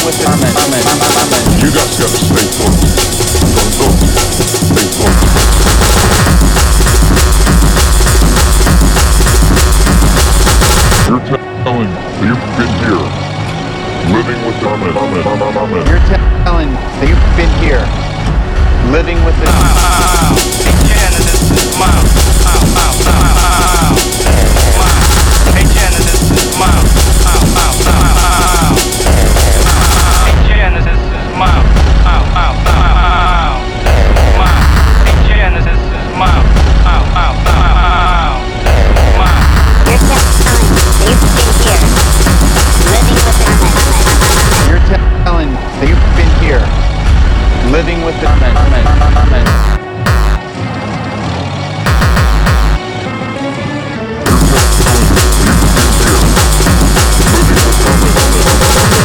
with the Amen. You guys got to stay focused. Don't stay focused. You're telling me you've been here, living with Amen. You're telling that you've been here, living with the Canada, this is Miles.